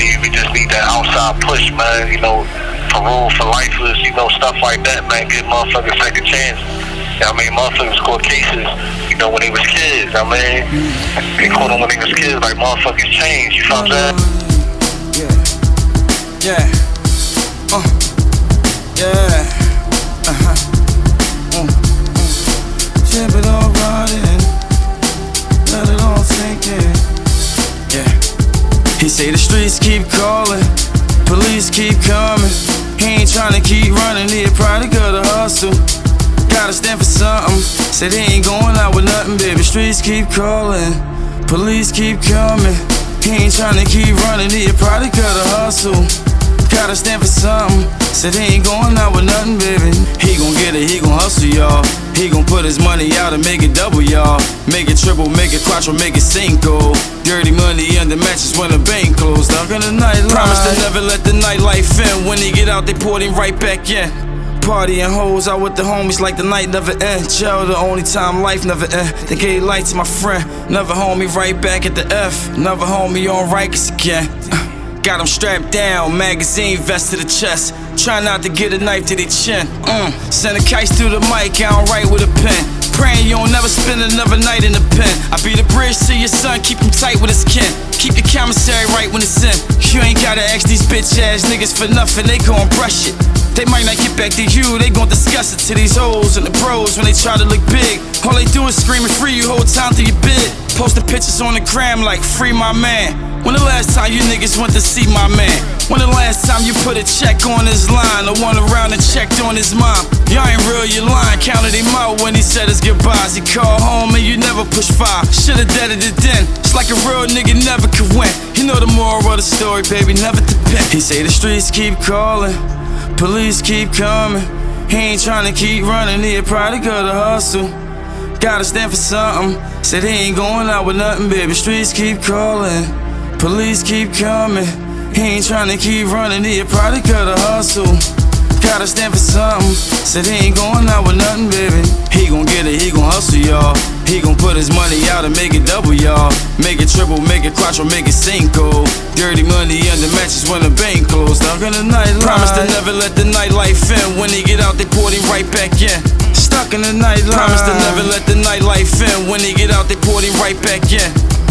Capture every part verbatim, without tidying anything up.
need, we just need that outside push, man. You know, parole for lifers, you know, stuff like that, man. Give motherfuckers second chance. You know what I mean? Motherfuckers score cases, you know, when they was kids. I mean, they caught them when they was kids, like motherfuckers change. You feel what I'm saying? Yeah. Yeah. Uh. Yeah. Uh huh. Mm. Mm. Chip it all right in. Let it all sink in. Yeah. He say the streets keep calling, police keep coming. He ain't tryna keep running, he a product of the hustle. Gotta stand for something. Said he ain't going out with nothing, baby. Streets keep calling, police keep coming. He ain't tryna keep running, he a product of the hustle. Gotta stand for something. Said he ain't going out with nothing, baby. He gon' get it, he gon' hustle, y'all. He gon' put his money out and make it double, y'all. Make it triple, make it quattro, make it cinco. Dirty money under matches when the bank closed. Stuck in the nightlife. Promise to never let the nightlife in. When he get out, they pour him right back in. Party and hoes out with the homies like the night never end. Jail the only time life never end. They gave light to my friend. Never homie right back at the F. Never homie on Rikers again. Got him strapped down, magazine vest to the chest. Try not to get a knife to their chin. Mm. Send a kite through the mic, I don't write with a pen. Praying you don't never spend another night in the pen. I be the bridge to your son, keep him tight with his kin. Keep the commissary right when it's in. You ain't gotta ask these bitch ass niggas for nothing, they gon' brush it. They might not get back to you, they gon' discuss it to these hoes and the bros when they try to look big. All they do is scream and free you whole time through your bid. Posting pictures on the gram like free my man. When the last time you niggas went to see my man? When the last time you put a check on his line or went around and checked on his mom? Y'all ain't real, you lying. Counted him out when he said his goodbyes. He called home and you never push five. Should've deaded it then. It's like a real nigga never could win. You know the moral of the story, baby, never depend. He say the streets keep calling, police keep coming. He ain't tryna keep running, he a product of the hustle. Gotta stand for something. Said he ain't going out with nothing, baby. Streets keep calling, police keep coming. He ain't tryna keep running, he a product of the hustle. Gotta stand for something. Said he ain't going out with nothing, baby. He gon' get it, he gon' hustle, y'all. He gon' put his money out and make it double, y'all. Make it triple, make it quattro, make it cinco. Dirty money under matches when the bank closed. Stuck in the nightlife. Promise to never let the nightlife in. When he get out, they pour him right back in. Stuck in the nightlife. Promise to never let the nightlife in. When he get out, they pour him right back in.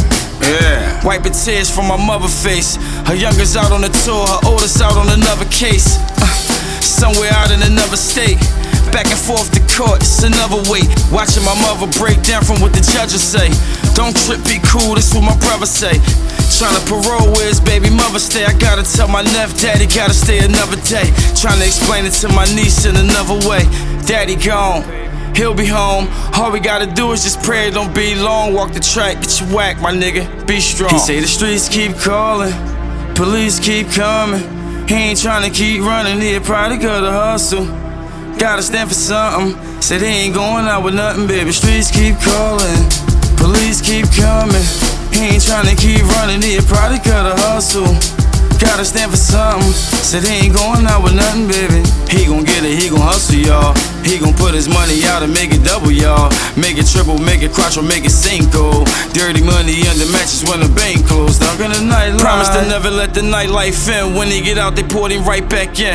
Yeah. Wiping tears from my mother face. Her youngest out on the tour, her oldest out on another case. Uh, somewhere out in another state. Back and forth to court, it's another way. Watching my mother break down from what the judges say. Don't trip, be cool, that's what my brother say. Tryna parole where his baby mother stay. I gotta tell my nephew, daddy gotta stay another day. Tryna explain it to my niece in another way. Daddy gone, he'll be home. All we gotta do is just pray it don't be long. Walk the track, get you whack, my nigga, be strong. He say the streets keep calling, police keep coming. He ain't tryna keep running, he a product of the hustle. Gotta stand for something. Said he ain't going out with nothing, baby. Streets keep calling, police keep coming. He ain't tryna keep running, he a product of the hustle. Gotta stand for something. Said he ain't going out with nothing, baby. He gon' get it, he gon' hustle, y'all. He gon' put his money out and make it double, y'all. Make it triple, make it quattro, make it cinco. Dirty money under matches when the bank closed. Stuck in the nightlife. Promise to never let the nightlife in. When he get out, they pour him right back in.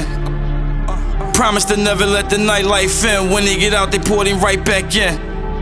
Promise to never let the nightlife in. When he get out, they pour him right back in.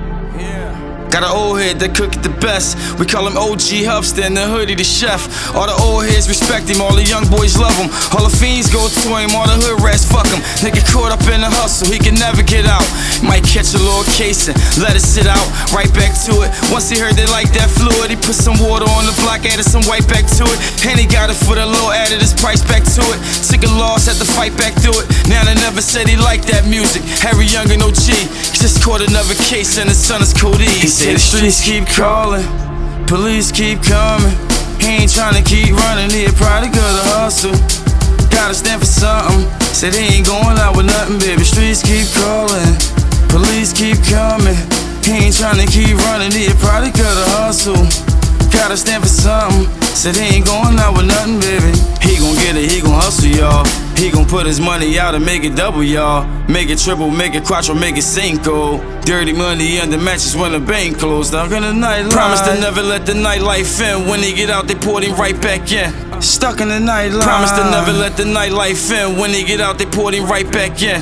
Got an old head that cook it the best. We call him O G Hubster and the hoodie the chef. All the old heads respect him, all the young boys love him. All the fiends go to him, all the hood rats fuck him. Nigga caught up in the hustle, he can never get out. Might catch a little case and let it sit out. Right back to it. Once he heard they like that fluid, he put some water on the block, added some white back to it. And he got it for the low, added his price back to it. Took a loss, had to fight back through it. Now they never said he liked that music. Harry Young and O G, he just caught another case and his son is Cody. He said the streets keep calling, police keep coming. He ain't tryna keep running, he a product of the hustle. Gotta stand for something. Said he ain't going out with nothing, baby. Streets keep calling, police keep coming. He ain't tryna keep running, he a product of the hustle. Gotta stand for something. Said he ain't going out with nothing, baby. He gon' get it, he gon' hustle, y'all. He gon' put his money out and make it double, y'all. Make it triple, make it quattro, make it cinco. Dirty money under matches when the bank closed. Stuck in the nightlife. Promise to never let the nightlife in. When he get out, they pour him right back in. Stuck in the nightlife. Promise to never let the nightlife in. When he get out, they pour him right back in.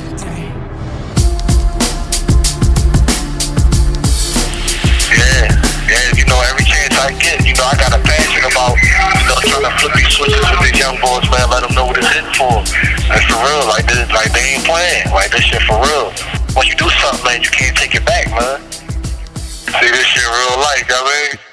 Yeah, yeah, you know, every chance I get, you know, I got a passion about, you know, trying to flip these switches with these young boys, man, let them know what it's in for. That's for real, like this, like they ain't playing, like this shit for real. Once you do something, man, you can't take it back, man. See this shit real life, you know what I mean?